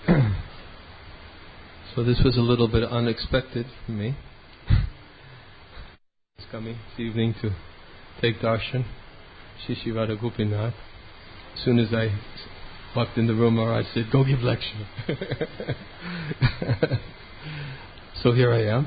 So this was a little bit unexpected for me. It's coming this evening to take darshan, Shri Shri Radha Gopinath. As soon as I walked in the room, I said, "Go give lecture." So here I am.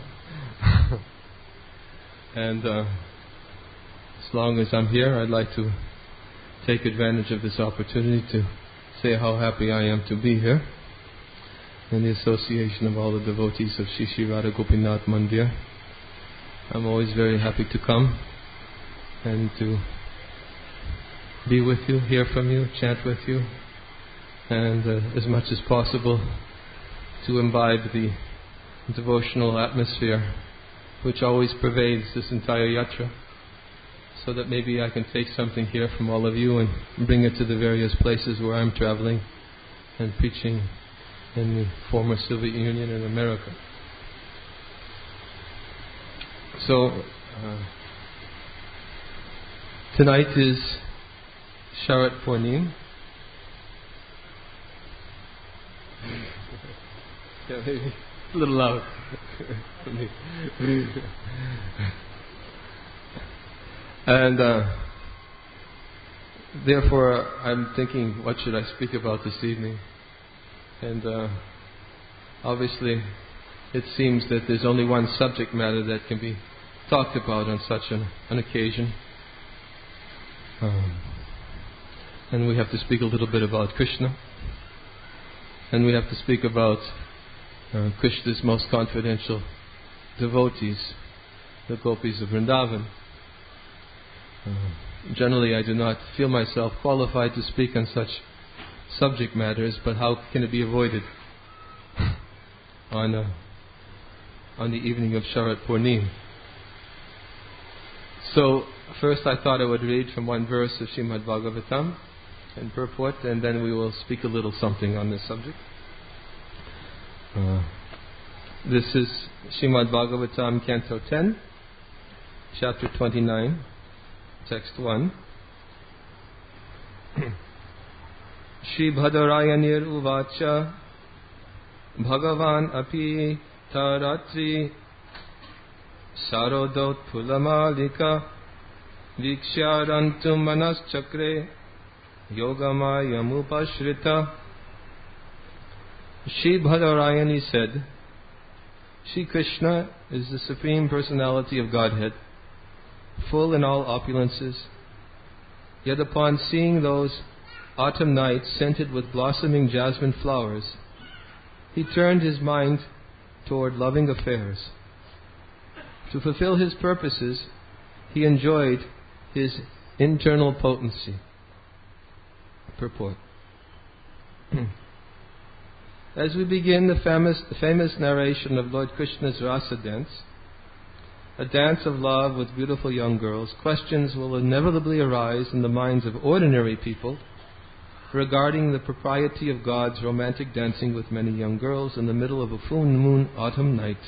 And as long as I'm here, I'd like to take advantage of this opportunity to say how happy I am to be here in the association of all the devotees of Shri Shri Radha Gopinath Mandir. I'm always very happy to come and to be with you, hear from you, chant with you, and as much as possible to imbibe the devotional atmosphere which always pervades this entire yatra, so that maybe I can take something here from all of you and bring it to the various places where I'm traveling and preaching in the former Soviet Union in America. So, tonight is Sharat Purnim. Yeah, maybe a little loud. And therefore I'm thinking, what should I speak about this evening? And obviously it seems that there's only one subject matter that can be talked about on such an occasion. And we have to speak a little bit about Krishna. And we have to speak about Krishna's most confidential devotees, the gopis of Vrindavan. Generally I do not feel myself qualified to speak on such subject matters, but how can it be avoided on the evening of Sharat Purnim? So first I thought I would read from one verse of Srimad Bhagavatam and purport, and then we will speak a little something on this subject. This is Srimad Bhagavatam, Canto 10, Chapter 29, Text 1. Shri Bhadrayanir Uvacha Bhagavan Api Taratri Sarodot Pulamalika Vikshyarantu Manas Chakre Yogamayamupashrita. Shri Bhadrayani said, Shri Krishna is the Supreme Personality of Godhead, full in all opulences. Yet upon seeing those autumn nights scented with blossoming jasmine flowers, he turned his mind toward loving affairs. To fulfill his purposes, he enjoyed his internal potency. Purport. As we begin the famous narration of Lord Krishna's Rasa dance, a dance of love with beautiful young girls, questions will inevitably arise in the minds of ordinary people regarding the propriety of God's romantic dancing with many young girls in the middle of a full moon autumn night.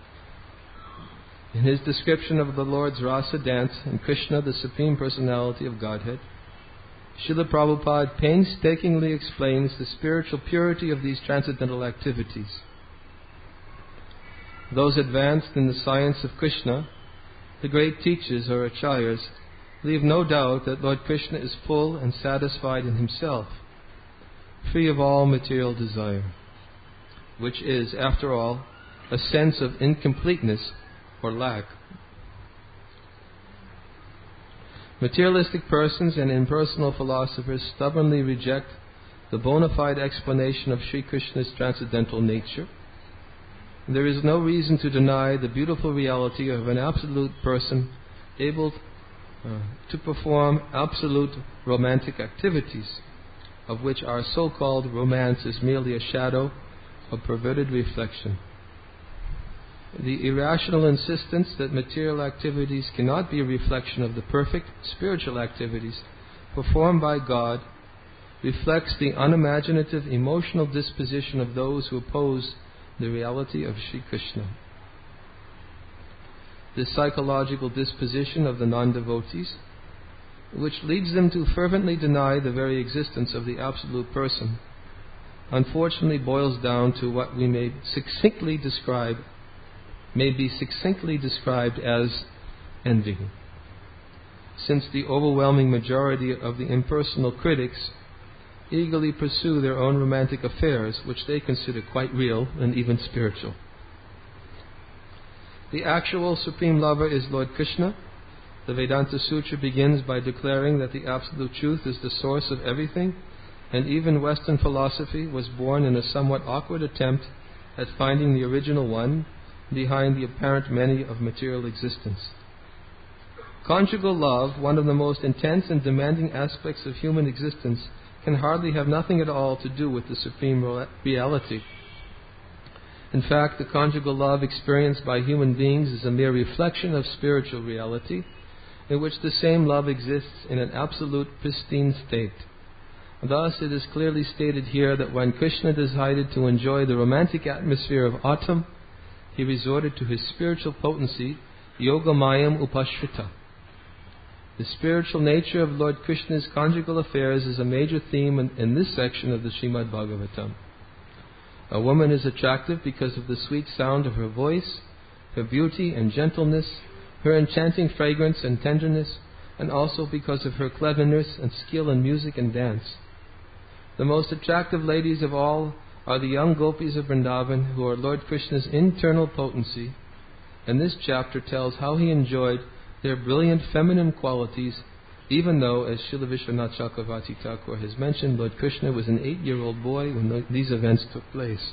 In his description of the Lord's Rasa dance and Krishna, the Supreme Personality of Godhead, Srila Prabhupada painstakingly explains the spiritual purity of these transcendental activities. Those advanced in the science of Krishna, the great teachers or acharyas, leave no doubt that Lord Krishna is full and satisfied in himself, free of all material desire, which is, after all, a sense of incompleteness or lack. Materialistic persons and impersonal philosophers stubbornly reject the bona fide explanation of Sri Krishna's transcendental nature. There is no reason to deny the beautiful reality of an absolute person able to perform absolute romantic activities, of which our so-called romance is merely a shadow of perverted reflection. The irrational insistence that material activities cannot be a reflection of the perfect spiritual activities performed by God reflects the unimaginative emotional disposition of those who oppose the reality of Sri Krishna. This psychological disposition of the non-devotees, which leads them to fervently deny the very existence of the Absolute Person, unfortunately boils down to what we may be succinctly described as envy. Since the overwhelming majority of the impersonal critics eagerly pursue their own romantic affairs, which they consider quite real and even spiritual. The actual Supreme Lover is Lord Krishna. The Vedanta Sutra begins by declaring that the Absolute Truth is the source of everything, and even Western philosophy was born in a somewhat awkward attempt at finding the original one behind the apparent many of material existence. Conjugal love, one of the most intense and demanding aspects of human existence, can hardly have nothing at all to do with the supreme reality. In fact, the conjugal love experienced by human beings is a mere reflection of spiritual reality, in which the same love exists in an absolute pristine state. Thus, it is clearly stated here that when Krishna decided to enjoy the romantic atmosphere of autumn, he resorted to his spiritual potency, Yogamayam Upashrita. The spiritual nature of Lord Krishna's conjugal affairs is a major theme in this section of the Srimad Bhagavatam. A woman is attractive because of the sweet sound of her voice, her beauty and gentleness, her enchanting fragrance and tenderness, and also because of her cleverness and skill in music and dance. The most attractive ladies of all are the young gopis of Vrindavan, who are Lord Krishna's internal potency, and this chapter tells how he enjoyed their brilliant feminine qualities, even though, as Srila Vishwanath Chakravarti Thakur has mentioned, Lord Krishna was an 8-year-old boy when these events took place.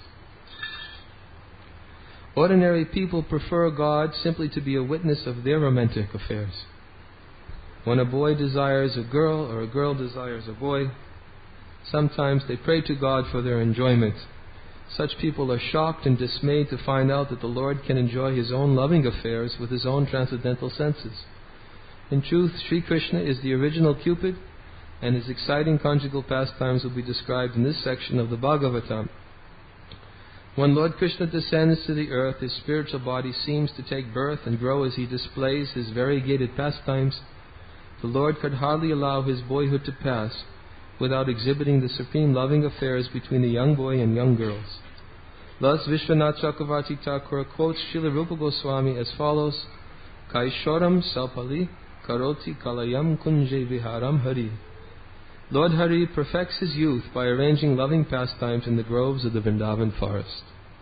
Ordinary people prefer God simply to be a witness of their romantic affairs. When a boy desires a girl or a girl desires a boy, sometimes they pray to God for their enjoyment. Such people are shocked and dismayed to find out that the Lord can enjoy His own loving affairs with His own transcendental senses. In truth, Sri Krishna is the original Cupid, and his exciting conjugal pastimes will be described in this section of the Bhagavatam. When Lord Krishna descends to the earth, his spiritual body seems to take birth and grow as he displays his variegated pastimes. The Lord could hardly allow his boyhood to pass without exhibiting the supreme loving affairs between the young boy and young girls. Thus, Vishwanath Chakravarti Thakur quotes Srila Rupa Goswami as follows: Kaishoram Salpali Karoti Kalayam Kunje Viharam Hari. Lord Hari perfects his youth by arranging loving pastimes in the groves of the Vrindavan forest.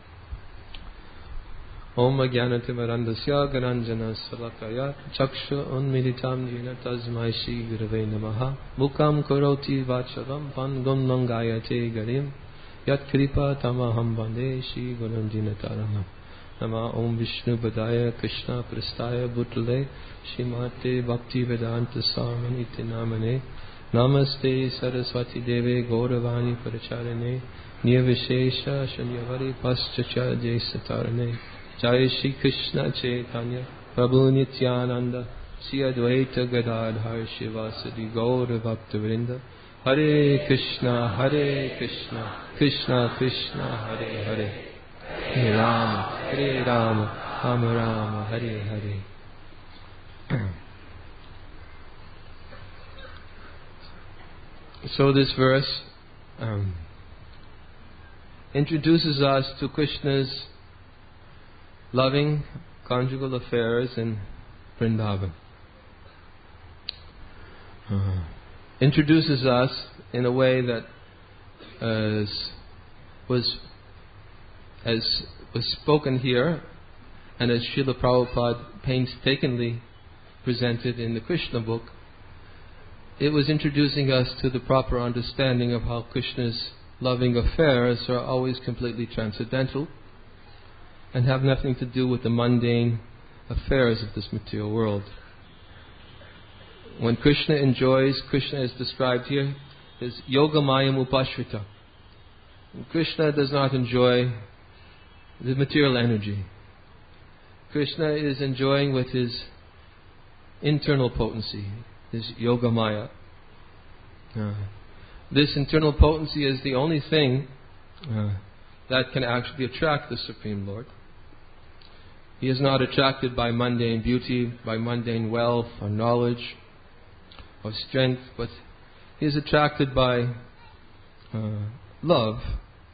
Om Ajnanatimarandasya Garanjana Salakaya Chaksha Unmilitam Yena Tasmai Shri Gurave Namaha Mukam Karoti Vacharam Pangam Nangayate Garim Yat Kripa Tamaham Bande Shri Gurandina Taramam Nama Om Vishnu Badaya Krishna Prastaya Bhutale Shrimate Bhakti Vedanta Swaminiti Namane Namaste Saraswati Deve Gauravani Paracharane Nirvishesha Shanyavari Paschacha Jesatarane Jai Shri Krishna Chaitanya Prabhu Nityananda Shri Advaita Gadadhar Shivasadi Gaura Bhakta Vrinda Hare Krishna Krishna Krishna Hare Hare Hare Rama Rama Rama Hare Hare. So this verse introduces us to Krishna's loving conjugal affairs in Vrindavan. Introduces us in a way that was spoken here, and as Srila Prabhupada painstakingly presented in the Krishna book, it was introducing us to the proper understanding of how Krishna's loving affairs are always completely transcendental and have nothing to do with the mundane affairs of this material world. When Krishna enjoys, Krishna is described here as Yogamayam Upashrita. Krishna does not enjoy the material energy. Krishna is enjoying with his internal potency, his Yogamaya. This internal potency is the only thing that can actually attract the Supreme Lord. He is not attracted by mundane beauty, by mundane wealth or knowledge or strength, but he is attracted by love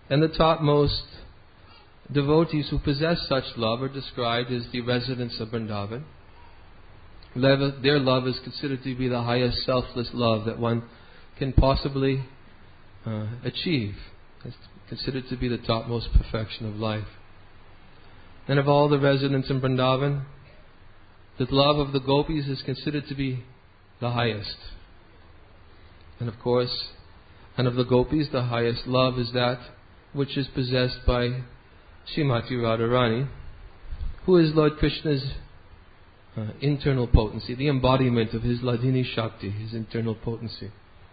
And the topmost devotees who possess such love are described as the residents of Vrindavan. Their love is considered to be the highest selfless love that one can possibly achieve. It's considered to be the topmost perfection of life. And of all the residents in Vrindavan, the love of the gopis is considered to be the highest. And of course, and of the gopis, the highest love is that which is possessed by Srimati Radharani, who is Lord Krishna's internal potency, the embodiment of his Hladini Shakti, his internal potency.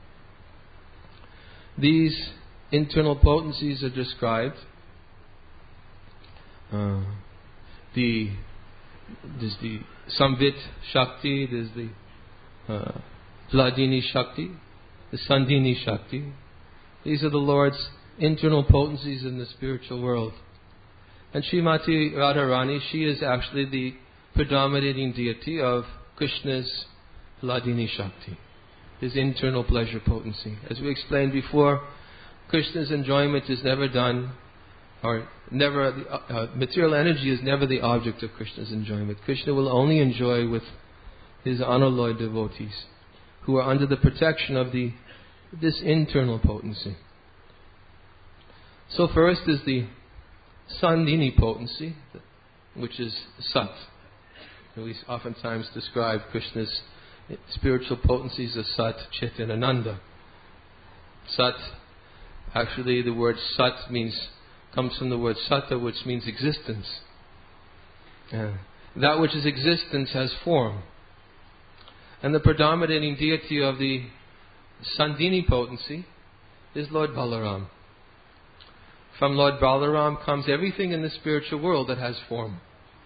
These internal potencies are described. There's the Samvit Shakti, there's the Hladini Shakti, the Sandhini Shakti. These are the Lord's internal potencies in the spiritual world. And Srimati Radharani, she is actually the predominating deity of Krishna's Hladini Shakti, his internal pleasure potency. As we explained before, Krishna's enjoyment is never done, or never, material energy is never the object of Krishna's enjoyment. Krishna will only enjoy with his unalloyed devotees, who are under the protection of this internal potency. So first is the Sandhini potency, which is Sat. We oftentimes describe Krishna's spiritual potencies as Sat, Chit and Ananda. Sat, actually the word Sat comes from the word Sata, which means existence. That which is existence has form. And the predominating deity of the Sandhini potency is Lord Balaram. From Lord Balaram comes everything in the spiritual world that has form.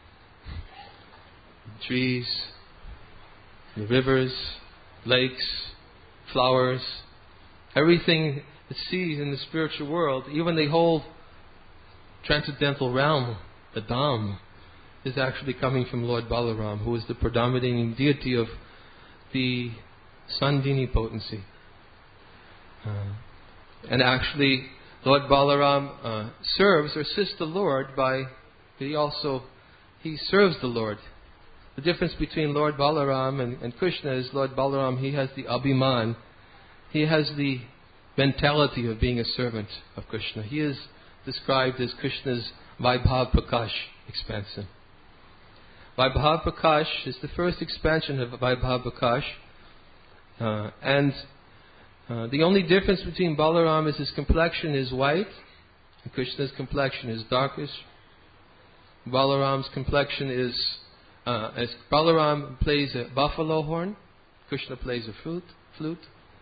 Trees, rivers, lakes, flowers, everything that sees in the spiritual world, even the whole transcendental realm, the Dham, is actually coming from Lord Balaram, who is the predominating deity of the Sandhini potency. And actually, Lord Balaram serves or assists the Lord by, he serves the Lord. The difference between Lord Balaram and Krishna is Lord Balaram, he has the abhiman, he has the mentality of being a servant of Krishna. He is described as Krishna's Vaibhav Prakash expansion. Vaibhav Prakash is the first expansion of Vaibhav Prakash, and the only difference between Balaram is his complexion is white, and Krishna's complexion is darkish. Balaram's complexion is, as Balaram plays a buffalo horn, Krishna plays a flute.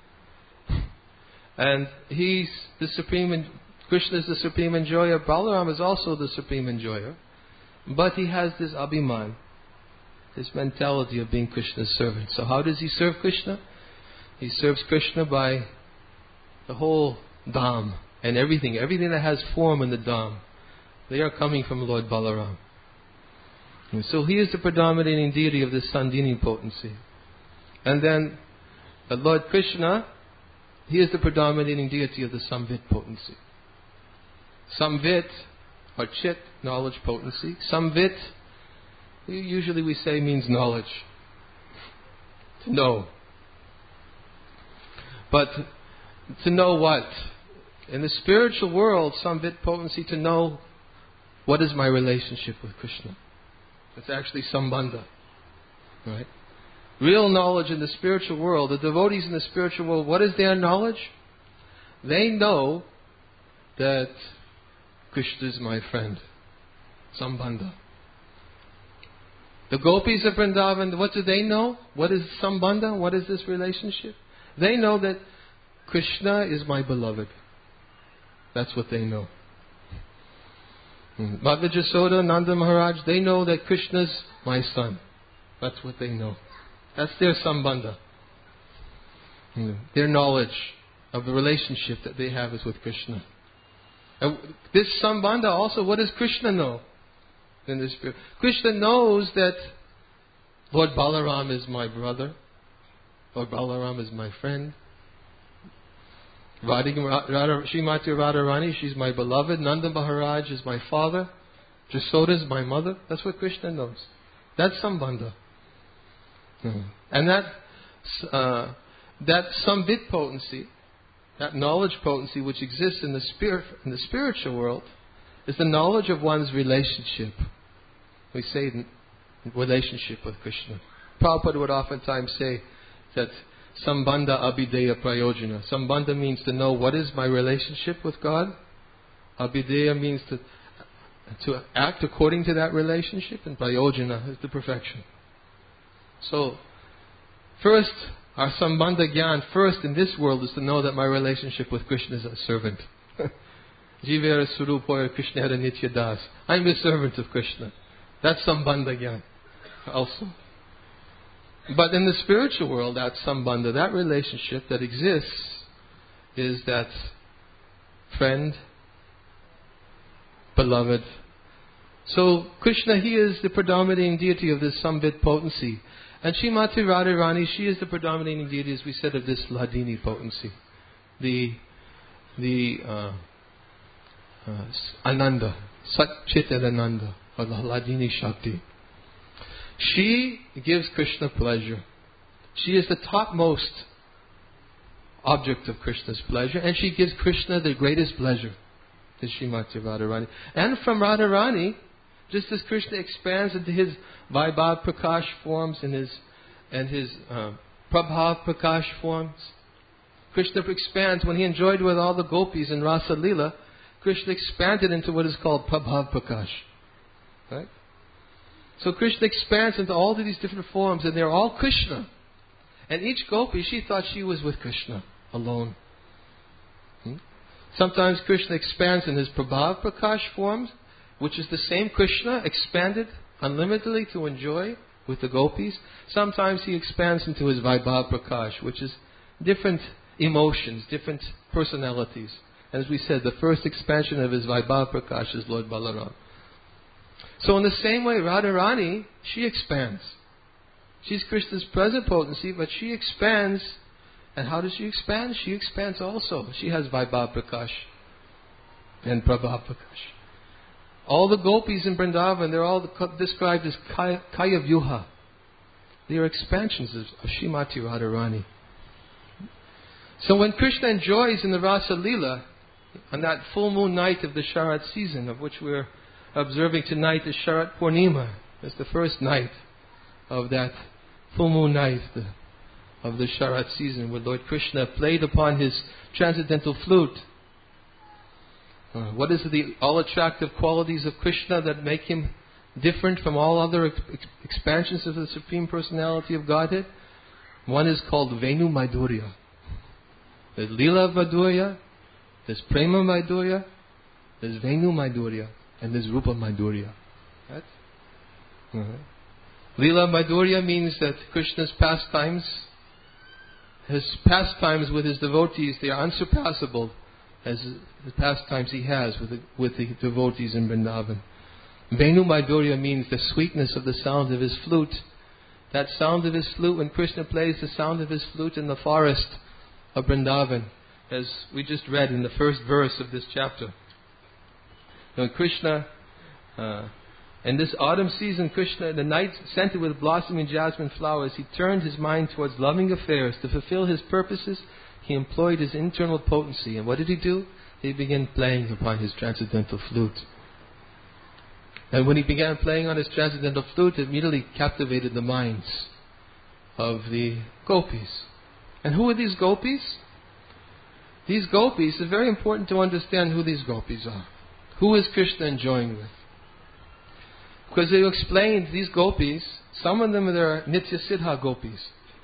And he's the supreme, Krishna is the supreme enjoyer. Balaram is also the supreme enjoyer. But he has this abhiman, this mentality of being Krishna's servant. So how does he serve Krishna? He serves Krishna by the whole Dham and everything that has form in the Dham. They are coming from Lord Balaram. And so he is the predominating deity of this Sandhini potency. And then Lord Krishna, he is the predominating deity of the Samvit potency. Samvit, or Chit, knowledge potency. Samvit, usually we say means knowledge. To know. But to know what? In the spiritual world, Samvit potency, to know what is my relationship with Krishna. It's actually Sambandha. Right? Real knowledge in the spiritual world, the devotees in the spiritual world, what is their knowledge? They know that Krishna is my friend. Sambandha. The gopis of Vrindavan, what do they know? What is Sambandha? What is this relationship? They know that Krishna is my beloved. That's what they know. Madhva Jasoda, Nanda Maharaj, they know that Krishna's my son. That's what they know. That's their Sambandha. Their knowledge of the relationship that they have is with Krishna. And this Sambandha also, what does Krishna know? In this spirit? Krishna knows that Lord Balaram is my brother. Lord Balaram is my friend. Srimati Radharani, she's my beloved. Nanda Maharaj is my father. Jasoda is my mother. That's what Krishna knows. That's Sambandha. And that Sambit potency, that knowledge potency which exists in the spiritual world, is the knowledge of one's relationship. We say relationship with Krishna. Prabhupada would oftentimes say that Sambandha Abhideya Prayojana. Sambandha means to know what is my relationship with God. Abhideya means to act according to that relationship, and Prayojana is the perfection. So, first, our Sambandha Gyan, first in this world, is to know that my relationship with Krishna is a servant. Jivera Surupoya Krishna Nitya Das. I'm the servant of Krishna. That's Sambandha Gyan also. But in the spiritual world, that Sambandha, that relationship that exists, is that friend, beloved. So Krishna, he is the predominating deity of this Sambit potency. And Srimati Radharani, she is the predominating deity, as we said, of this Hladini potency. The Ananda, Sat Chit and Ananda, or the Hladini Shakti. She gives Krishna pleasure. She is the topmost object of Krishna's pleasure, and she gives Krishna the greatest pleasure, is Srimati Radharani. And from Radharani, just as Krishna expands into his Vaibhav Prakash forms and his Prabhav Prakash forms, Krishna expands. When he enjoyed with all the gopis in Rasa Lila, Krishna expanded into what is called Prabhav Prakash. Right? So Krishna expands into all of these different forms, and they're all Krishna. And each gopi, she thought she was with Krishna alone. Sometimes Krishna expands in his Prabhav Prakash forms, which is the same Krishna expanded unlimitedly to enjoy with the gopis. Sometimes he expands into his Vaibhav Prakash, which is different emotions, different personalities. And as we said, the first expansion of his Vaibhav Prakash is Lord Balaram. So in the same way, Radharani, she expands. She's Krishna's present potency, but she expands. And how does she expand? She expands also. She has Vaibhav Prakash and Prabhav Prakash. All the gopis in Vrindavan, they're all described as Kaya Vyuha. They are expansions of Srimati Radharani. So when Krishna enjoys in the Rasa Leela, on that full moon night of the Sharat season, of which we're observing tonight is Sharat Purnima. It's the first night of that full moon night of the Sharat season, where Lord Krishna played upon his transcendental flute. What is the all attractive qualities of Krishna that make him different from all other expansions of the Supreme Personality of Godhead? One is called Venu Madhurya. There's Leela Madhurya, there's Prema Madhurya, there's Venu Madhurya, and there's Rupa Madhurya. Right? Leela Madhurya means that Krishna's pastimes, his pastimes with his devotees, they are unsurpassable as the pastimes he has with the devotees in Vrindavan. Venu Madhurya means the sweetness of the sound of his flute. That sound of his flute, when Krishna plays the sound of his flute in the forest of Vrindavan, as we just read in the first verse of this chapter. When Krishna, in this autumn season, Krishna, the night scented with blossoming jasmine flowers, he turned his mind towards loving affairs. To fulfill his purposes, he employed his internal potency. And what did he do? He began playing upon his transcendental flute. And when he began playing on his transcendental flute, it immediately captivated the minds of the gopis. And who are these gopis? These gopis, it's very important to understand who these gopis are. Who is Krishna enjoying with? Because they explained these gopis, some of them are Nitya Siddha gopis.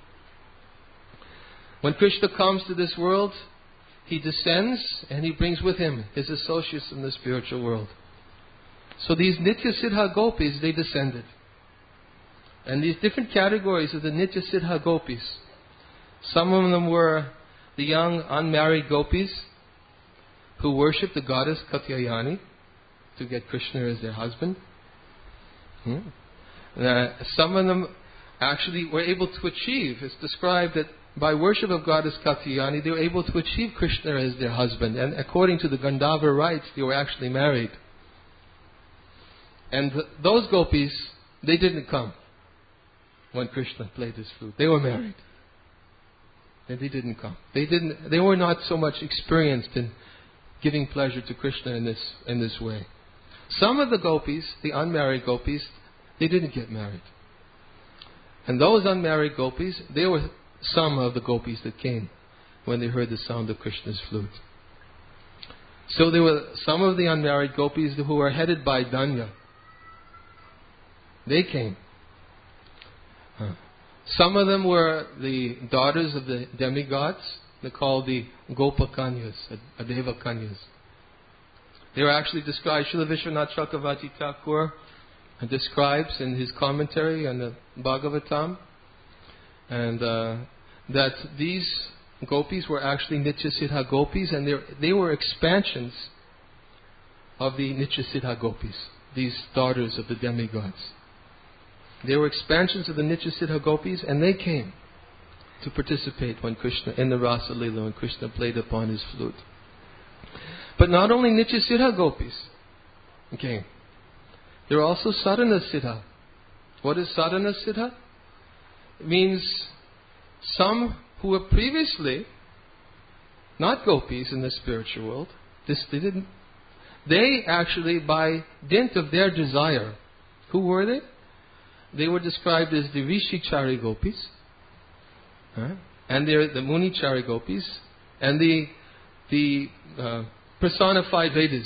When Krishna comes to this world, he descends and he brings with him his associates in the spiritual world. So these Nitya Siddha gopis, they descended. And these different categories of the Nitya Siddha gopis, some of them were the young unmarried gopis who worship the goddess Katyayani to get Krishna as their husband. Some of them actually were able to achieve. It's described that by worship of goddess Katyayani, they were able to achieve Krishna as their husband. And according to the Gandharva rites, they were actually married. And those gopis, they didn't come when Krishna played his flute. They were married. And they didn't come. They were not so much experienced in giving pleasure to Krishna in this way. Some of the gopis, the unmarried gopis, they didn't get married. And those unmarried gopis, they were some of the gopis that came when they heard the sound of Krishna's flute. So there were some of the unmarried gopis who were headed by Danya. They came. Some of them were the daughters of the demigods. They're called the Gopakanyas, Adeva Kanyas. They were actually described, Srila Vishwanath Chakravarti Thakur describes in his commentary on the Bhagavatam, and that these gopis were actually Nityasiddha gopis, and they were expansions of the Nityasiddha gopis, these daughters of the demigods. They were expansions of the Nityasiddha gopis, and they came to participate when Krishna, in the Rasa Leela, when Krishna played upon his flute. But not only Nityasiddha gopis came. There are also Sadhana Siddha. What is Sadhana Siddha? It means some who were previously not gopis in the spiritual world. They actually, by dint of their desire, who were they? They were described as the Rishichari gopis, and they're the Munichari gopis, and the personified Vedas,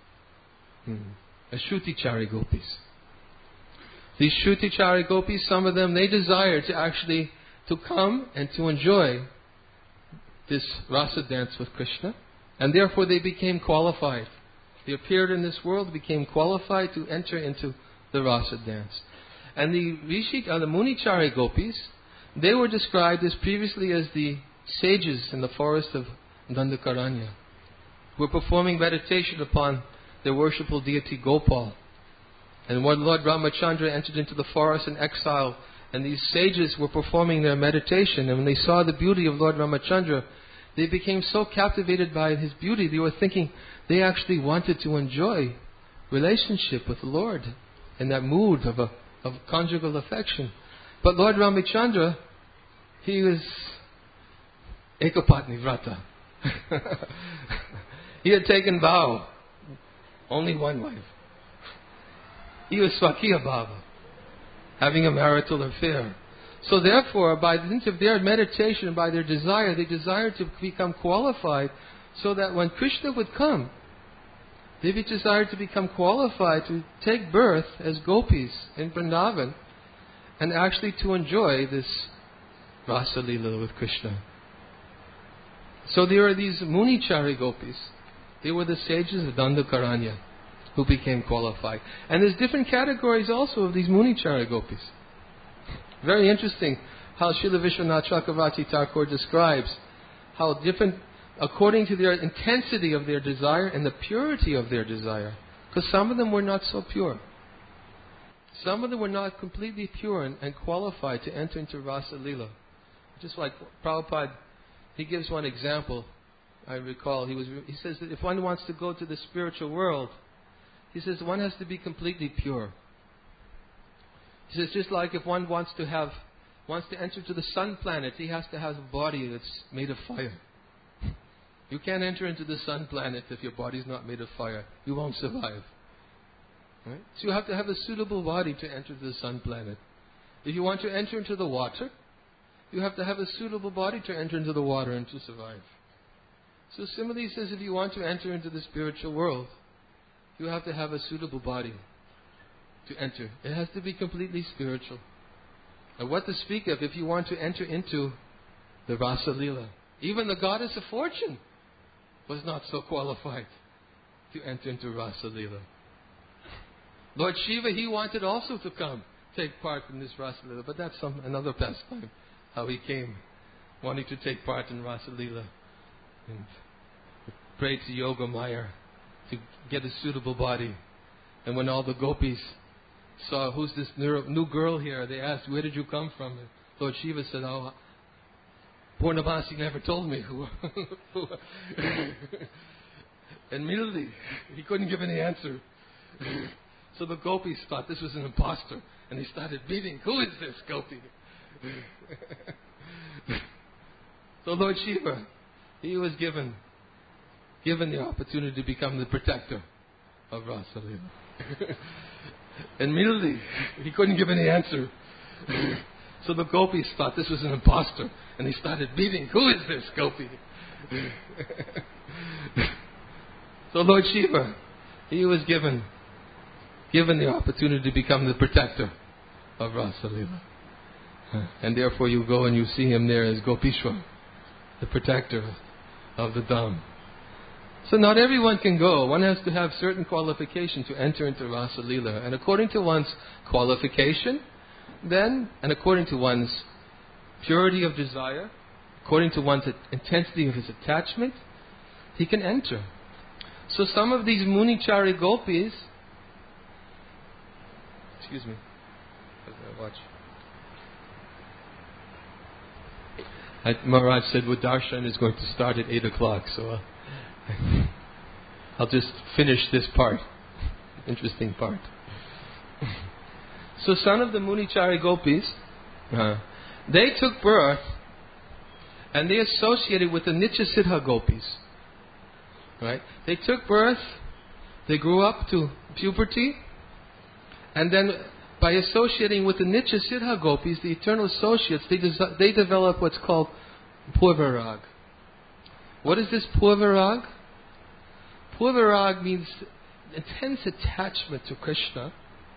Shrutichari gopis. These Shrutichari gopis, some of them, they desire to actually to come and to enjoy this rasa dance with Krishna, and therefore they became qualified. They appeared in this world, became qualified to enter into the rasa dance. And the Munichari gopis, they were described as previously as the sages in the forest of Dandakaranya, who were performing meditation upon their worshipful deity Gopal. And when Lord Ramachandra entered into the forest in exile, and these sages were performing their meditation, and when they saw the beauty of Lord Ramachandra, they became so captivated by his beauty, they were thinking they actually wanted to enjoy relationship with the Lord in that mood of conjugal affection. But Lord Ramachandra, he was Ekapatni Vrata. He had taken vow, only one wife. He was Swakiya Bhava, having a marital affair. So therefore, by the dint of their meditation, by their desire, they desired to become qualified so that when Krishna would come, they desired to become qualified to take birth as gopis in Vrindavan and actually to enjoy this Rasa Leela with Krishna. So there are these Munichari gopis. They were the sages of Dandakaranya who became qualified. And there's different categories also of these Munichari gopis. Very interesting how Srila Vishwanath Chakravarti Thakur describes how different, according to their intensity of their desire and the purity of their desire. Because some of them were not so pure. Some of them were not completely pure and qualified to enter into Rasa Leela. Just like Prabhupada, he gives one example. I recall, he says that if one wants to go to the spiritual world, he says one has to be completely pure. He says just like if one wants to enter to the sun planet, he has to have a body that's made of fire. You can't enter into the sun planet if your body's not made of fire. You won't survive. Right? So you have to have a suitable body to enter the sun planet. If you want to enter into the water, you have to have a suitable body to enter into the water and to survive. So similarly, he says if you want to enter into the spiritual world, you have to have a suitable body to enter. It has to be completely spiritual. And what to speak of if you want to enter into the Rasa Leela? Even the goddess of fortune was not so qualified to enter into Rasa Leela. Lord Shiva, he wanted also to come, take part in this Rasa Leela, but that's another pastime, how he came, wanting to take part in Rasa Leela. And prayed to Yoga Maya to get a suitable body. And when all the gopis saw, who's this new girl here, they asked, where did you come from? And Lord Shiva said, oh, Purnamasi never told me who. And immediately, he couldn't give any answer. So the gopis thought this was an imposter, and they started beating. Who is this gopi? So Lord Shiva, he was given the opportunity to become the protector of Rasa Leela. And immediately, he couldn't give any answer. So the gopis thought this was an imposter, and they started beating. Who is this gopi? So Lord Shiva, he was given the opportunity to become the protector of Rasa Leela. And therefore you go and you see him there as Gopishwar, the protector of the Dham. So not everyone can go. One has to have certain qualification to enter into Rasa Leela. And according to one's qualification, then, and according to one's purity of desire, according to one's intensity of his attachment, he can enter. So some of these Munichari gopis, excuse me, watch. Maharaj said Darshan is going to start at 8 o'clock, so I'll just finish this part. Interesting part. So some of the Munichari gopis, they took birth and they associated with the Nitya Siddha gopis. Right? They took birth, they grew up to puberty, and then by associating with the Nitya Siddha gopis, the eternal associates, they develop what's called Purvarag. What is this Purvarag? Purvarag means intense attachment to Krishna,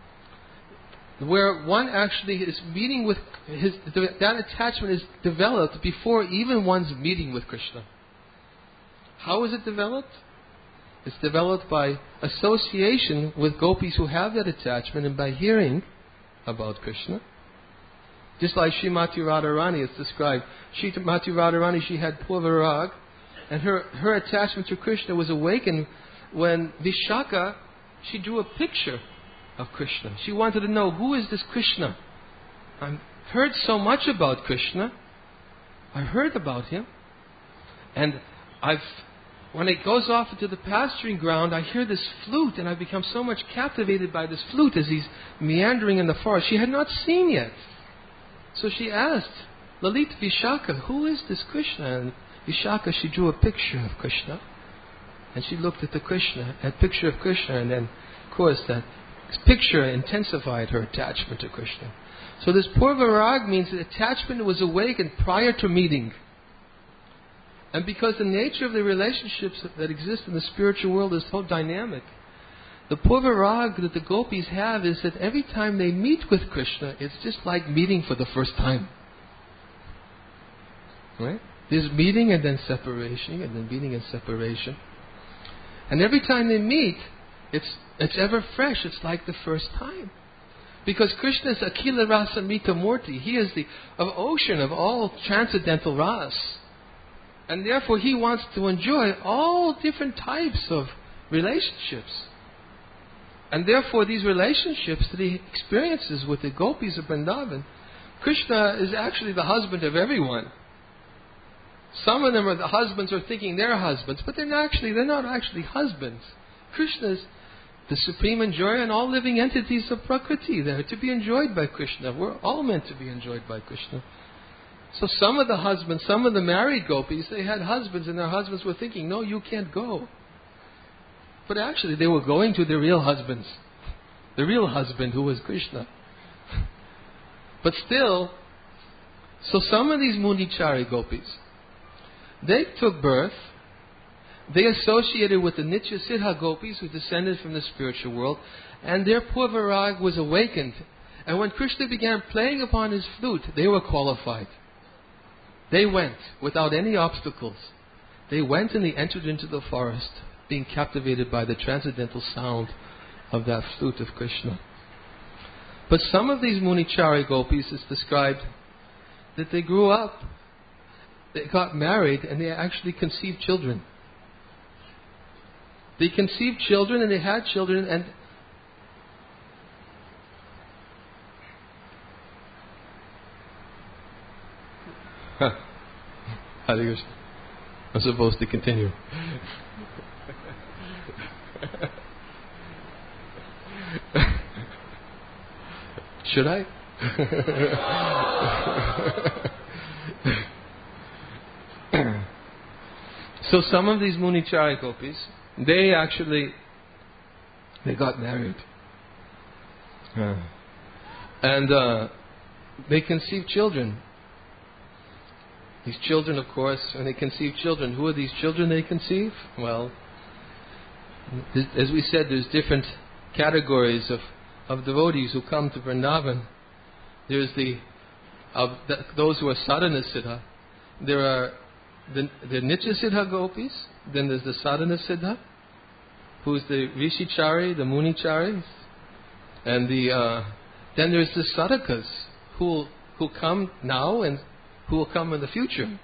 where one actually is meeting with that attachment is developed before even one's meeting with Krishna. How is it developed? It's developed by association with gopis who have that attachment and by hearing about Krishna. Just like Srimati Radharani is described. Srimati Radharani, she had Purvarag, and her attachment to Krishna was awakened when Vishaka, she drew a picture of Krishna. She wanted to know, who is this Krishna? I've heard so much about Krishna. I've heard about him. And when it goes off into the pasturing ground, I hear this flute, and I become so much captivated by this flute as he's meandering in the forest. She had not seen yet. So she asked Lalit Vishaka, who is this Krishna? And Vishaka, she drew a picture of Krishna. And she looked at the picture of Krishna, and then, of course, that picture intensified her attachment to Krishna. So this Purvarag means that attachment was awakened prior to meeting. And because the nature of the relationships that exist in the spiritual world is so dynamic, the Purvarag that the gopis have is that every time they meet with Krishna, it's just like meeting for the first time. Right? There's meeting and then separation, and then meeting and separation. And every time they meet, it's ever fresh. It's like the first time. Because Krishna is Akila Rasa Mita Murti. He is the ocean of all transcendental ras. And therefore he wants to enjoy all different types of relationships. And therefore these relationships that he experiences with the gopis of Vrindavan, Krishna is actually the husband of everyone. Some of them are the husbands, are thinking they're husbands, but they're not actually husbands. Krishna is the supreme enjoyer, and all living entities of Prakriti, they're to be enjoyed by Krishna. We're all meant to be enjoyed by Krishna. So some of the husbands, some of the married gopis, they had husbands, and their husbands were thinking, no, you can't go. But actually they were going to their real husbands. The real husband who was Krishna. But still, so some of these Munichari gopis, they took birth, they associated with the Nitya Siddha gopis who descended from the spiritual world, and their Purvarag was awakened. And when Krishna began playing upon his flute, they were qualified. They went without any obstacles. They went and they entered into the forest, being captivated by the transcendental sound of that flute of Krishna. But some of these Munichari gopis is described that they grew up, they got married, and they actually conceived children. They conceived children and they had children, and Hare Krishna. I'm supposed to continue. Should I? So some of these Munichari gopis, they got married. And they conceived children. These children, of course, when they conceive children, who are these children they conceive? Well, as we said, there's different categories of devotees who come to Vrindavan. There's those who are sadhana siddha. There are the Nitya Siddha gopis. Then there's the sadhana siddha, who's the Rishichari, the Municharis, and then there's the sadhakas who come now and who will come in the future.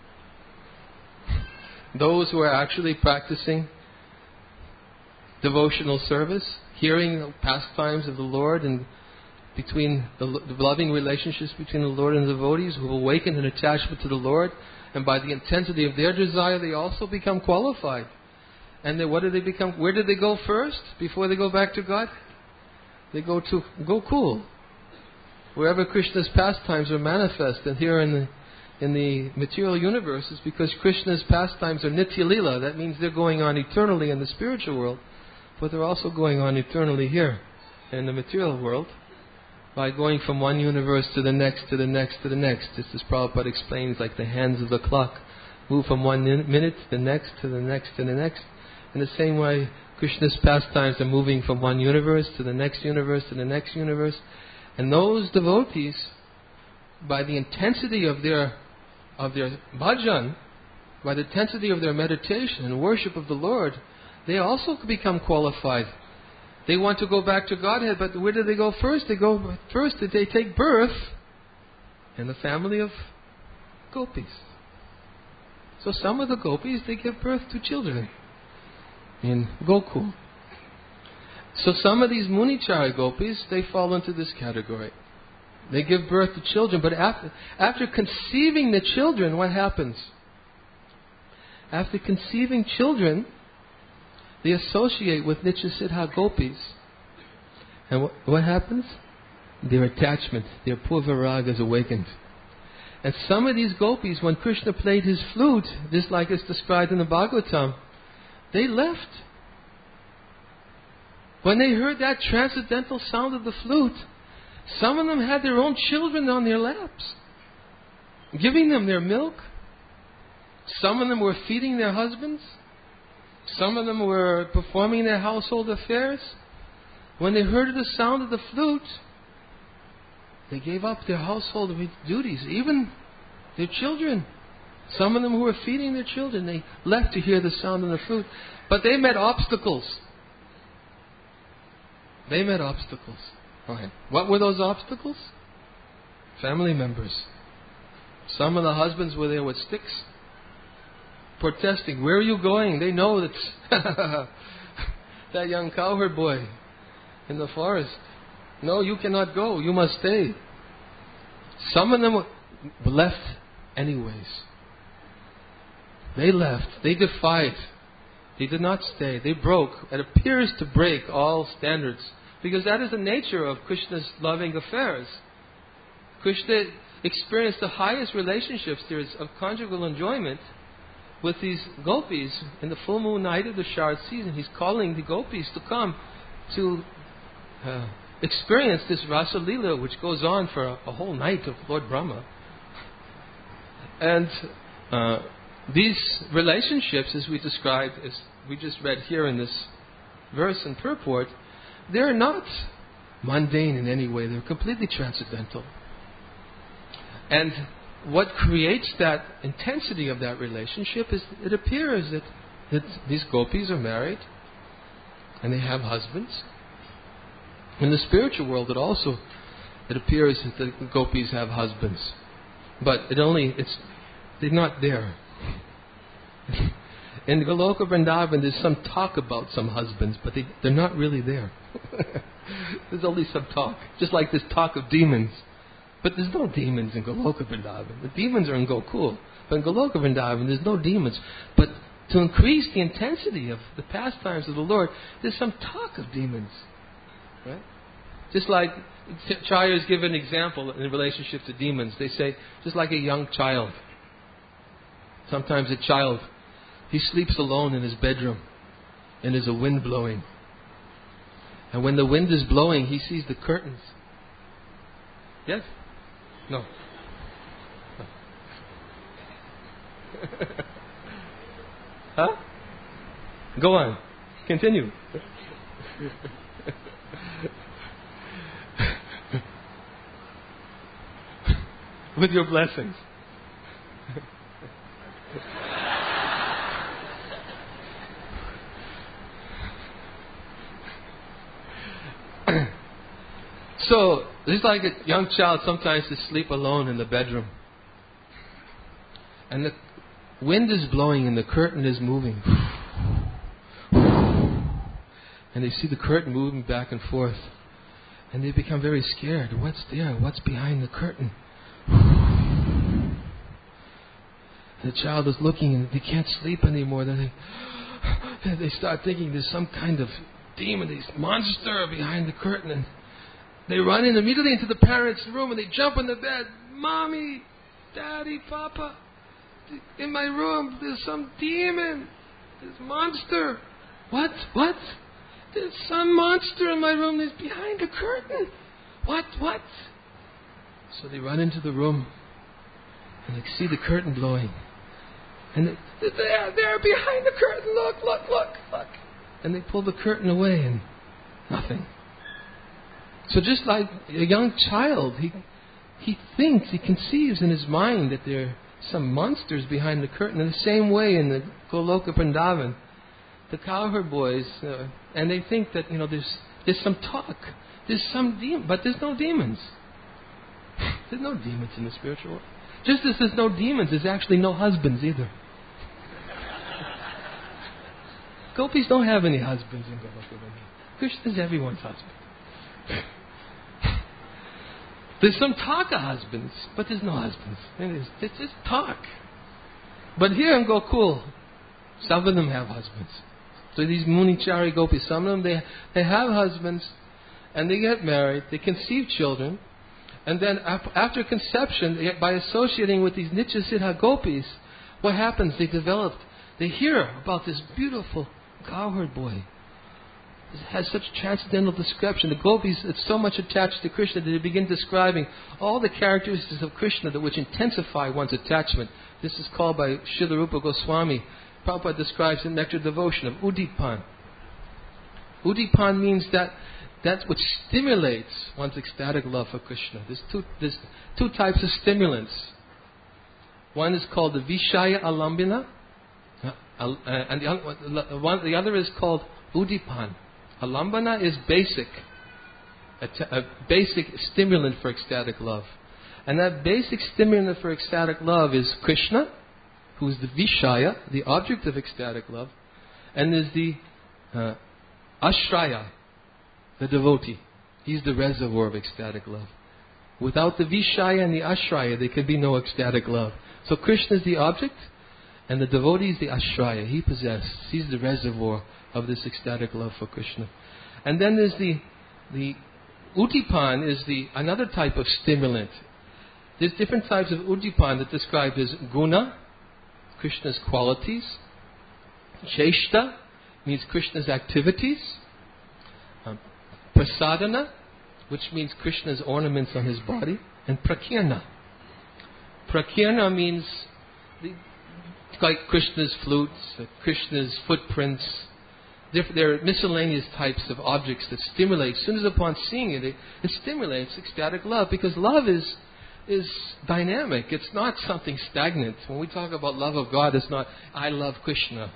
Those who are actually practicing devotional service, hearing the pastimes of the Lord, and between the loving relationships between the Lord and the devotees, who awaken an attachment to the Lord, and by the intensity of their desire, they also become qualified. And then what do they become? Where do they go first before they go back to God? They go to Gokul, wherever Krishna's pastimes are manifest. And here in the material universe is because Krishna's pastimes are Nitya Lila. That means they're going on eternally in the spiritual world, but they're also going on eternally here in the material world by going from one universe to the next, to the next, to the next. Just as Prabhupada explains, like the hands of the clock move from one minute to the next, to the next, to the next. In the same way, Krishna's pastimes are moving from one universe to the next universe to the next universe. And those devotees, by the intensity of their bhajan, by the intensity of their meditation and worship of the Lord, they also become qualified. They want to go back to Godhead, but where do they go first? They take birth in the family of gopis. So some of the gopis, they give birth to children in Gokul. So some of these Munichari gopis, they fall into this category. They give birth to children, but after conceiving the children, what happens? After conceiving children, they associate with Nitya Siddha gopis. And what happens? Their attachment, their purvaraga is awakened. And some of these gopis, when Krishna played his flute, just like it's described in the Bhagavatam, they left. When they heard that transcendental sound of the flute, some of them had their own children on their laps, giving them their milk. Some of them were feeding their husbands. Some of them were performing their household affairs. When they heard the sound of the flute, they gave up their household duties, even their children. Some of them who were feeding their children, they left to hear the sound of the flute. But they met obstacles. They met obstacles. Okay. What were those obstacles? Family members. Some of the husbands were there with sticks, protesting. Where are you going? They know that that young cowherd boy in the forest. No, you cannot go. You must stay. Some of them left anyways. They left. They defied. They did not stay. They broke. It appears to break all standards, because that is the nature of Krishna's loving affairs. Krishna experienced the highest relationships there is of conjugal enjoyment with these gopis in the full moon night of the Shard season. He's calling the gopis to come to experience this Rasa Leela, which goes on for a whole night of Lord Brahma. And these relationships, as we described, as we just read here in this verse and purport, they're not mundane in any way. They're completely transcendental. And what creates that intensity of that relationship is, it appears that these gopis are married and they have husbands. In the spiritual world, it appears that the gopis have husbands, but they're not there. In Goloka Vrindavan, there's some talk about some husbands, but they're not really there. There's only some talk, just like this talk of demons. But there's no demons in Goloka Vrindavan. The demons are in Gokul. But in Goloka Vrindavan, there's no demons. But to increase the intensity of the pastimes of the Lord, there's some talk of demons. Right? Just like Acharyas give an example in relationship to demons. They say, just like a young child. Sometimes a child, he sleeps alone in his bedroom and there's a wind blowing. And when the wind is blowing, he sees the curtains. Yes? No. Huh? Go on. Continue. With your blessings. So, it's like a young child sometimes to sleep alone in the bedroom. And the wind is blowing and the curtain is moving. And they see the curtain moving back and forth. And they become very scared. What's there? What's behind the curtain? The child is looking and they can't sleep anymore. Then they start thinking there's some kind of demon, this monster behind the curtain. And they run in immediately into the parents' room and they jump in the bed. Mommy, Daddy, Papa, in my room there's some demon, this monster. What? There's some monster in my room that's behind the curtain. What? So they run into the room and they see the curtain blowing. And they're behind the curtain. Look. And they pull the curtain away and nothing. So just like a young child, he thinks, he conceives in his mind that there are some monsters behind the curtain. In the same way in the Goloka Vrindavan, the cowherd boys, and they think that there's some talk, there's some demon, but there's no demons. There's no demons in the spiritual world. Just as there's no demons, there's actually no husbands either. Gopis don't have any husbands in Goloka Vrindavan. Krishna is everyone's husband. There's some talk of husbands, but there's no husbands. It's just talk. But here in Gokul, some of them have husbands. So these Munichari Gopis, some of them, they have husbands, and they get married, they conceive children, and then after conception, by associating with these Nitya Siddha Gopis, what happens? They hear about this beautiful cowherd boy. It has such transcendental description. The gopis are so much attached to Krishna that they begin describing all the characteristics of Krishna that which intensify one's attachment. This is called by Srila Rupa Goswami. Prabhupada describes in Nectar Devotion of Udipan. Udipan means that which stimulates one's ecstatic love for Krishna. There's two types of stimulants. One is called the Vishaya Alambina, and the other is called Udipan. Alambana is a basic stimulant for ecstatic love. And that basic stimulant for ecstatic love is Krishna, who is the Vishaya, the object of ecstatic love, and is the Ashraya, the devotee. He's the reservoir of ecstatic love. Without the Vishaya and the Ashraya, there can be no ecstatic love. So Krishna is the object, and the devotee is the Ashraya. He possesses. He's the reservoir of this ecstatic love for Krishna. And then there's the Udipan is another type of stimulant. There's different types of Udipan that described as Guna, Krishna's qualities. Cheshta means Krishna's activities. Prasadana, which means Krishna's ornaments on his body. And Prakirna. Prakirna means like Krishna's flutes, Krishna's footprints. There are miscellaneous types of objects that stimulate. As soon as upon seeing it stimulates ecstatic love, because love is dynamic. It's not something stagnant. When we talk about love of God, it's not, I love Krishna.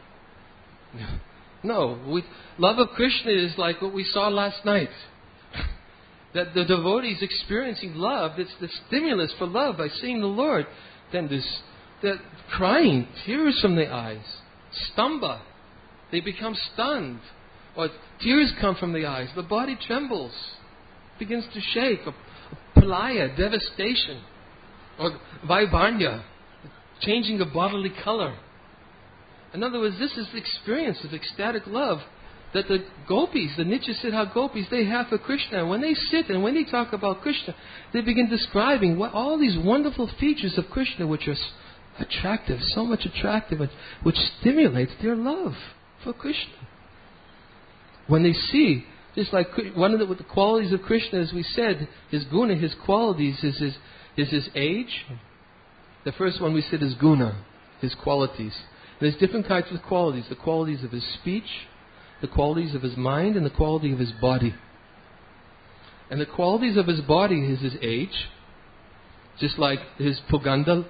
No, love of Krishna is like what we saw last night. That the devotee is experiencing love. It's the stimulus for love by seeing the Lord. Then that crying, tears from the eyes, stamba. They become stunned. Or tears come from the eyes. The body trembles, begins to shake. A pralaya, devastation, or vaibhanya, changing of bodily color. In other words, this is the experience of ecstatic love that the gopis, the Nitya Siddha gopis, they have for Krishna. And when they sit and when they talk about Krishna, they begin describing all these wonderful features of Krishna which are attractive, so much attractive, which stimulates their love for Krishna. When they see, just like one of the qualities of Krishna, as we said, his guna, his qualities, is his age. The first one we said is guna, his qualities. And there's different kinds of qualities. The qualities of his speech, the qualities of his mind, and the quality of his body. And the qualities of his body is his age, just like his Puganda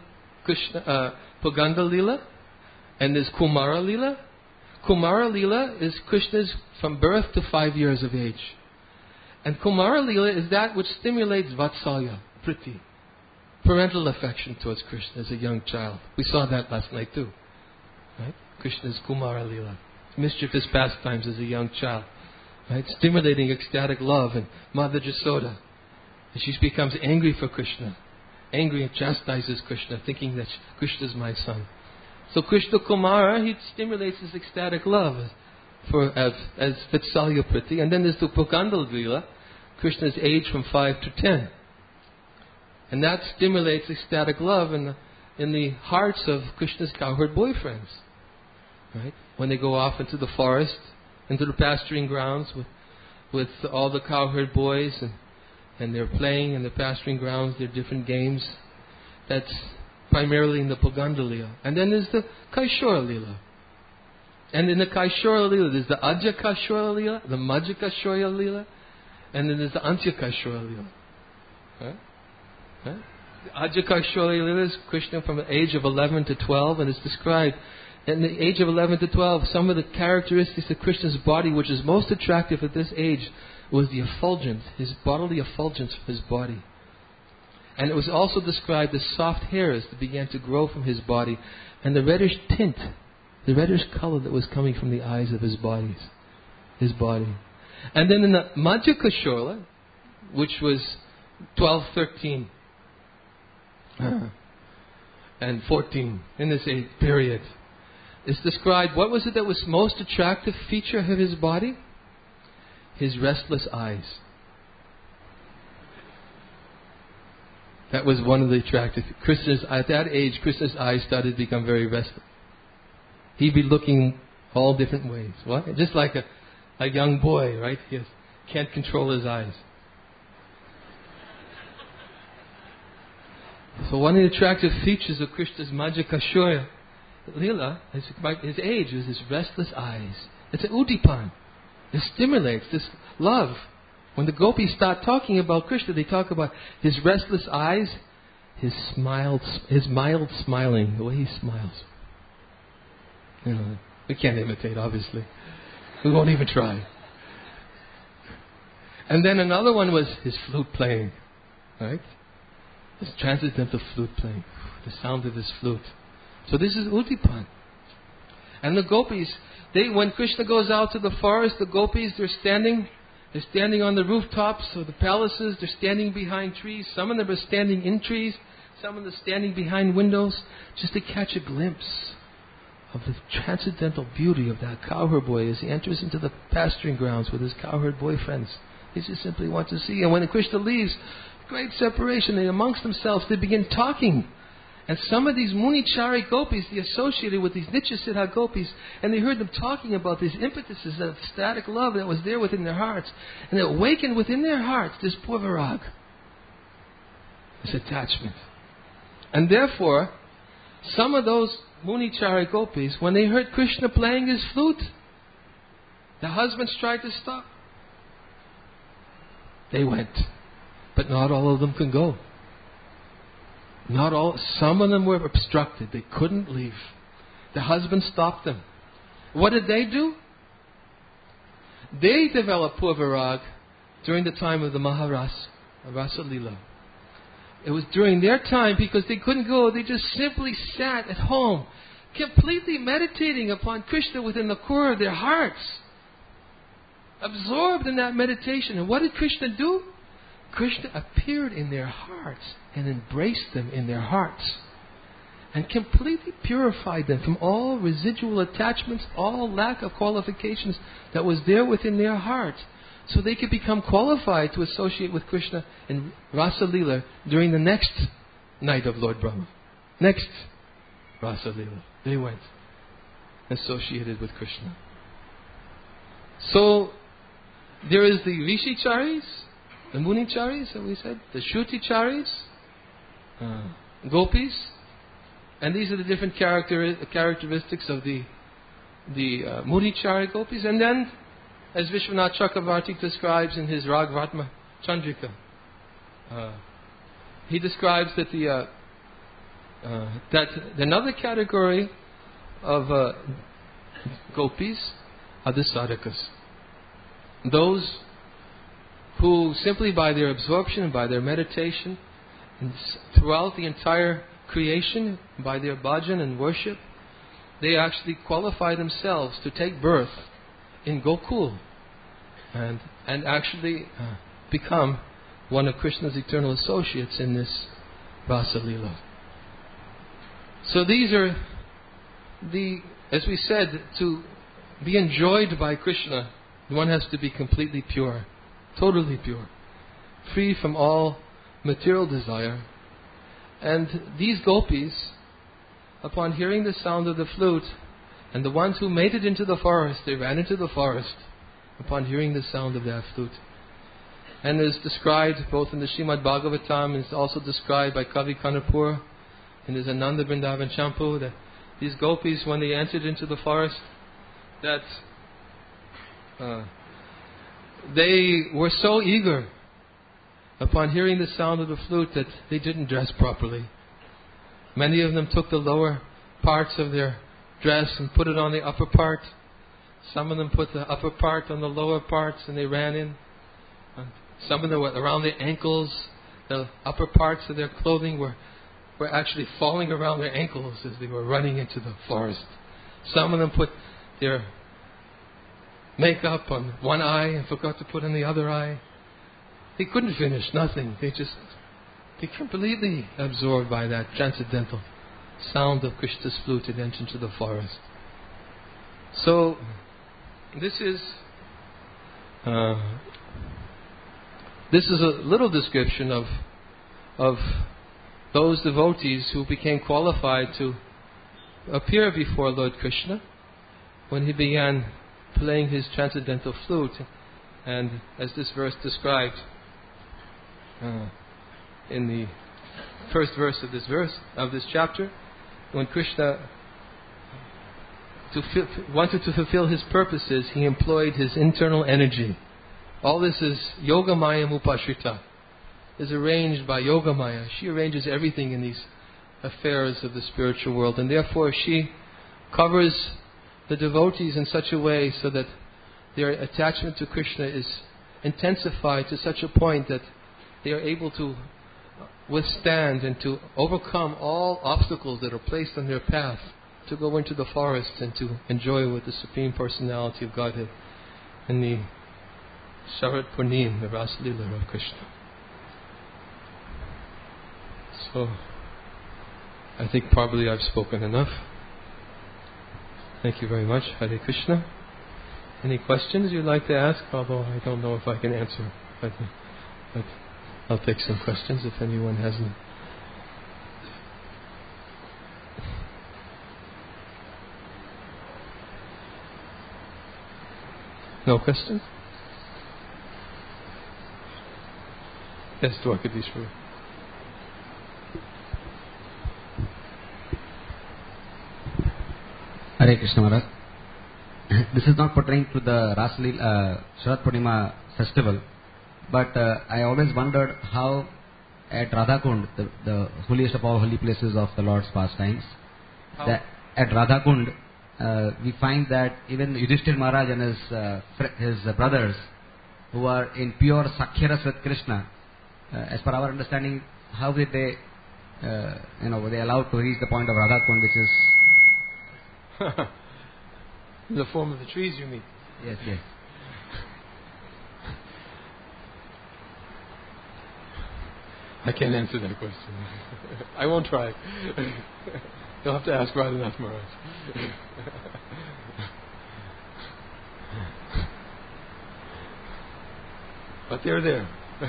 Lila, and his Kumara Lila. Kumara Lila is Krishna's from birth to 5 years of age. And Kumara Lila is that which stimulates Vatsalya, Priti, parental affection towards Krishna as a young child. We saw that last night too. Right? Krishna's Kumara Lila, mischievous pastimes as a young child. Right? Stimulating ecstatic love. And Mother Jasoda, she becomes angry for Krishna. Angry and chastises Krishna, thinking that Krishna is my son. So Krishna Kumara, he stimulates his ecstatic love as Vatsalya Priti. And then there's the Puganda Lila, Krishna's age from 5 to 10. And that stimulates ecstatic love in the hearts of Krishna's cowherd boyfriends. Right? When they go off into the forest, into the pasturing grounds with all the cowherd boys and they're playing in the pasturing grounds, their different games. That's primarily in the Puganda Lila. And then there's the Kaishora Lila. And in the Kaishora Lila, there's the Adya Kaishora Lila, the Madhya Kaishora Lila, and then there's the Antya Kaishora Lila. Right? Right? The Adya Kaishora Lila is Krishna from the age of 11 to 12, and it's described in the age of 11 to 12, some of the characteristics of Krishna's body which is most attractive at this age was the effulgence, his bodily effulgence of his body. And it was also described as soft hairs that began to grow from his body, and the reddish tint, the reddish color that was coming from the eyes of his body. And then in the Madhya Kaishora, which was 12, 13, and 14, in this age period, it's described, what was it that was most attractive feature of his body? His restless eyes. That was one of the attractive. At that age, Krishna's eyes started to become very restless. He'd be looking all different ways. What? Just like a young boy, right? He can't control his eyes. So one of the attractive features of Krishna's Madhya Kaishora Lila, his age, is his restless eyes. It's an udipan. It stimulates this love. When the gopis start talking about Krishna, they talk about his restless eyes, his mild smiling, the way he smiles. You know, we can't imitate, obviously. We won't even try. And then another one was his flute playing, right? His transcendental flute playing, the sound of his flute. So this is Udipan. And the gopis, when Krishna goes out to the forest, the gopis, they're standing on the rooftops of the palaces, they're standing behind trees. Some of them are standing in trees, some of them are standing behind windows, just to catch a glimpse of the transcendental beauty of that cowherd boy as he enters into the pasturing grounds with his cowherd boyfriends. They just simply want to see. And when Krishna leaves, great separation, they amongst themselves, they begin talking. And some of these Munichari gopis, they associated with these Nitya Siddha gopis, and they heard them talking about these impetuses of ecstatic love that was there within their hearts. And it awakened within their hearts this purvarag, this attachment. And therefore, some of those Munichari gopis, when they heard Krishna playing his flute, the husbands tried to stop. They went. But not all of them can go. Not all. Some of them were obstructed. They couldn't leave. The husband stopped them. What did they do? They developed purvarag during the time of the Maharas, Rasa Lila. It was during their time because they couldn't go. They just simply sat at home, completely meditating upon Krishna within the core of their hearts, absorbed in that meditation. And what did Krishna do? Krishna appeared in their hearts and embraced them in their hearts and completely purified them from all residual attachments, all lack of qualifications that was there within their heart, so they could become qualified to associate with Krishna in Rasa Leela during the next night of Lord Brahma. Next Rasa Leela, they went associated with Krishna. So there is the Rishicharis, the Municharis that we said, the Shruticharis, Gopis, and these are the different characteristics of the Munichari Gopis. And then, as Vishwanath Chakravarti describes in his Ragvatma Chandrika, he describes that that another category of Gopis are the sadhakas. Those who simply by their absorption and by their meditation and throughout the entire creation, by their bhajan and worship, they actually qualify themselves to take birth in Gokul and actually become one of Krishna's eternal associates in this Rasa Leela. So these are as we said, to be enjoyed by Krishna, one has to be completely pure, totally pure, free from all material desire. And these gopis, upon hearing the sound of the flute, and the ones who made it into the forest, they ran into the forest upon hearing the sound of that flute. And is described both in the Srimad Bhagavatam, and is also described by Kavi Kanapur in his Ananda Vrindavan Champu, that these gopis, when they entered into the forest, that they were so eager upon hearing the sound of the flute that they didn't dress properly. Many of them took the lower parts of their dress and put it on the upper part. Some of them put the upper part on the lower parts and they ran in. Some of them were around their ankles. The upper parts of their clothing were actually falling around their ankles as they were running into the forest. Some of them put their makeup on one eye and forgot to put on the other eye. They couldn't finish, nothing. They completely absorbed by that transcendental sound of Krishna's flute and entered into the forest. So, this is a little description of those devotees who became qualified to appear before Lord Krishna when he began playing his transcendental flute. And as this verse described in the first verse of this chapter, when Krishna wanted to fulfill his purposes, he employed his internal energy. All this is Yogamaya Mupashrita, is arranged by Yogamaya. She arranges everything in these affairs of the spiritual world, and therefore she covers the devotees in such a way so that their attachment to Krishna is intensified to such a point that they are able to withstand and to overcome all obstacles that are placed on their path, to go into the forest and to enjoy with the Supreme Personality of Godhead in the Sharat Purnim, the Rasa Leela of Krishna. So, I think probably I've spoken enough. Thank you very much. Hare Krishna. Any questions you'd like to ask? Although I don't know if I can answer. But I'll take some questions if anyone has them. No questions? Yes, Dwarkadishwar. Hare Krishna Maharaj. This is not pertaining to the Rasa Leela, Sharat Purnima festival, but I always wondered how at Radhakund, the holiest of all holy places of the Lord's pastimes, that at Radhakund we find that even Yudhishthir Maharaj and his brothers, who are in pure Sakhyaras with Krishna, as per our understanding, how did they, were they allowed to reach the point of Radhakund, which is in the form of the trees, you mean? Yes. I can't answer that question. I won't try. You'll have to ask Radhanath Maharaj. But they're there.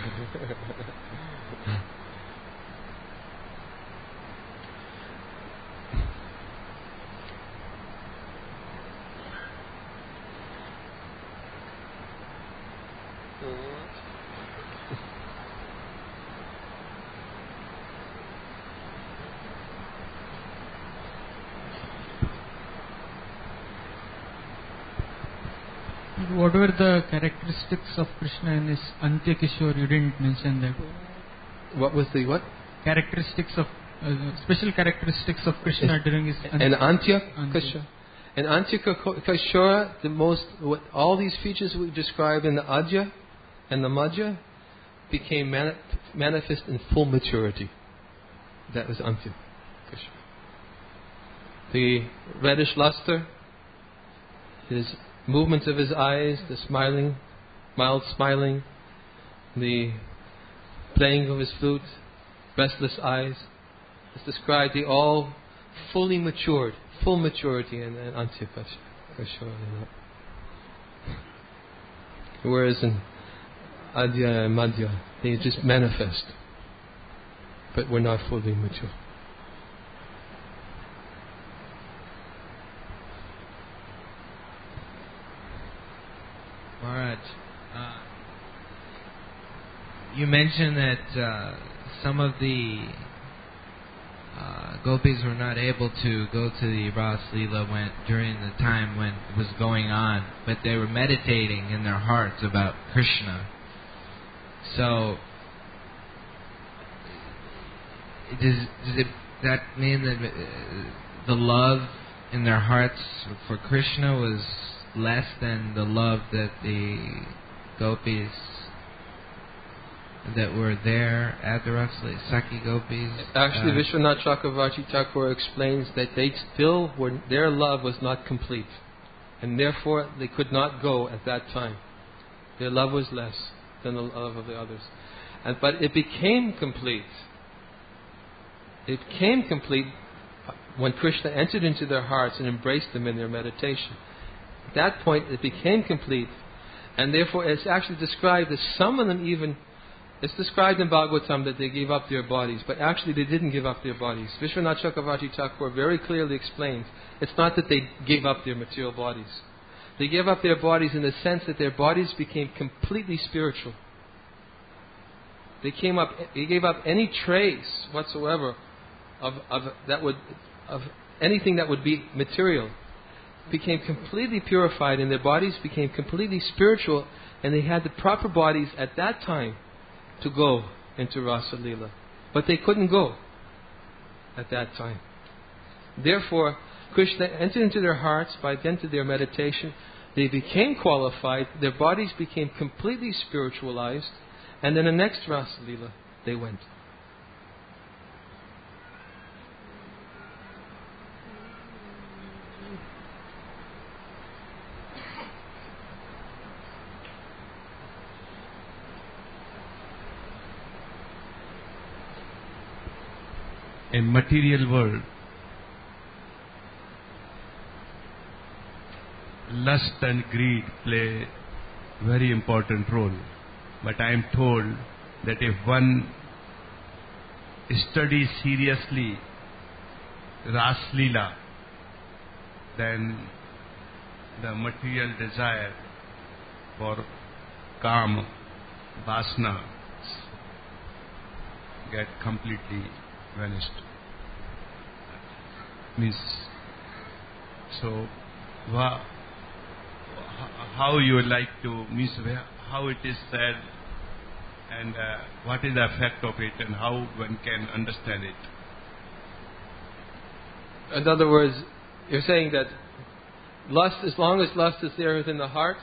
What were the characteristics of Krishna in his Antya Kishore? You didn't mention that. What was the what? Characteristics of special characteristics of Krishna during his Antya Kishore. In Antya Kishore, all these features we described in the Adya and the Madhya became manifest in full maturity. That was Antya Kishore. The reddish luster, his movements of his eyes, the smiling, mild smiling, the playing of his flute, restless eyes, is described. They all fully matured, full maturity in Antya Kishore. Whereas in Adya and Madhya, they just manifest, but were not fully mature. Maharaj, you mentioned that some of the gopis were not able to go to the Ras Leela during the time when it was going on, but they were meditating in their hearts about Krishna. So, does that mean that the love in their hearts for Krishna was less than the love that the gopis that were there at the Ras Leela, Saki gopis? Actually, Vishwanath Chakravarti Thakur explains that their love was not complete, and therefore they could not go at that time. Their love was less than the love of the others, but it became complete. It became complete when Krishna entered into their hearts and embraced them in their meditation. At that point, it became complete, and therefore it's actually described as some of them even. It's described in Bhagavatam that they gave up their bodies, but actually they didn't give up their bodies. Vishwanath Chakravarti Thakur very clearly explains it's not that they gave up their material bodies. They gave up their bodies in the sense that their bodies became completely spiritual. They gave up any trace whatsoever of anything that would be material. Became completely purified, and their bodies became completely spiritual, and they had the proper bodies at that time to go into Rasa Leela. But they couldn't go at that time. Therefore, Krishna entered into their hearts by dint of their meditation. They became qualified, their bodies became completely spiritualized, and then the next Rasa Leela they went. In material world, lust and greed play very important role. But I am told that if one studies seriously Ras Leela, then the material desire for Kama, Vasana get completely vanished. Means, so how you would like to, means how it is said, and what is the effect of it, and how one can understand it. In other words, you're saying that lust, as long as lust is there within the heart,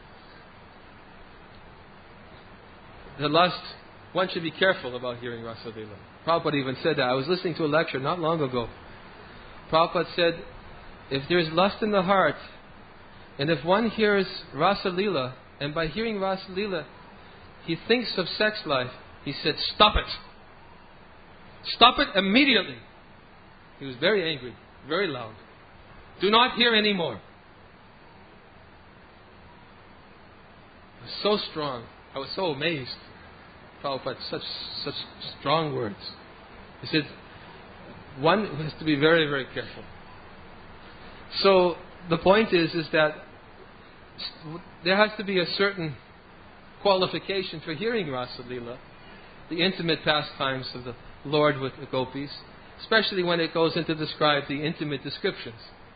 the lust, one should be careful about hearing Rasa Leela. Prabhupada even said that. I was listening to a lecture not long ago. Prabhupada said, if there's lust in the heart, and if one hears Rasa Leela, and by hearing Rasa Leela, he thinks of sex life, he said, stop it. Stop it immediately. He was very angry, very loud. Do not hear any more. It was so strong. I was so amazed. Prabhupada, such strong words. He said, one has to be very, very careful. So the point is that there has to be a certain qualification for hearing Rasa Leela, the intimate pastimes of the Lord with the gopis, especially when it goes into describe the intimate descriptions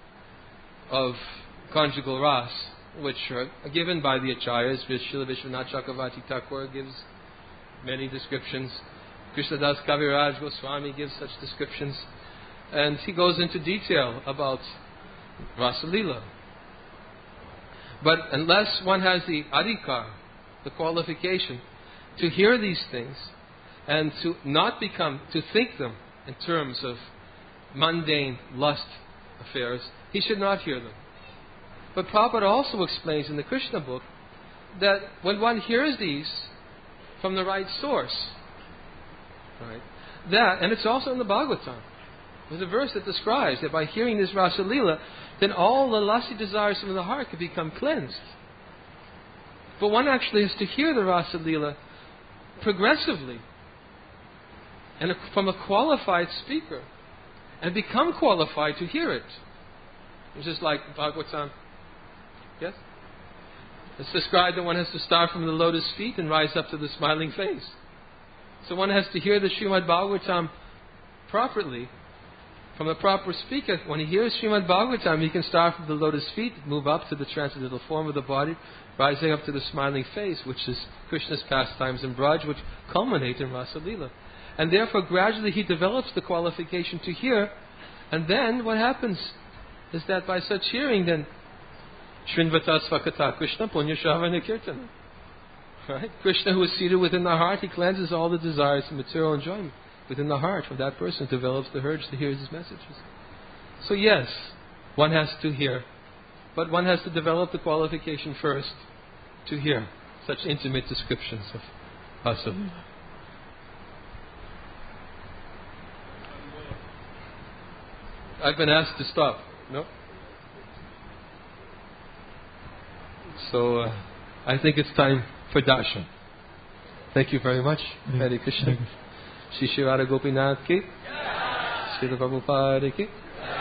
of conjugal ras, which are given by the Acharyas. Srila Vishwanath Chakravarti Thakur gives many descriptions. Krishnadas Kaviraj Goswami gives such descriptions. And he goes into detail about Rasa Leela. But unless one has the adhikar, the qualification, to hear these things and to not to think them in terms of mundane lust affairs, he should not hear them. But Prabhupada also explains in the Krishna book that when one hears these from the right source, right, and it's also in the Bhagavatam, there's a verse that describes that by hearing this Rasa Leela, then all the lusty desires from the heart can become cleansed. But one actually has to hear the Rasa Leela progressively and from a qualified speaker and become qualified to hear it. It's just like Bhagavatam. Yes? It's described that one has to start from the lotus feet and rise up to the smiling face. So one has to hear the Srimad Bhagavatam properly, from a proper speaker. When he hears Srimad Bhagavatam, he can start from the lotus feet, move up to the transcendental form of the body, rising up to the smiling face, which is Krishna's pastimes in Braj, which culminate in Rasa Leela. And therefore, gradually he develops the qualification to hear. And then what happens is that by such hearing, then Shrinvata Svakata Krishna Punya Shravana Kirtana. Right? Krishna, who is seated within the heart, he cleanses all the desires of material enjoyment within the heart of that person, develops the urge to hear his messages. So yes, one has to hear, but one has to develop the qualification first to hear such intimate descriptions of Rasa Leela. I've been asked to stop. No? So I think it's time for darshan. Thank you very much. Hare Krishna. Shri Shri Radha Gopinath ki, Srila Prabhupada ki.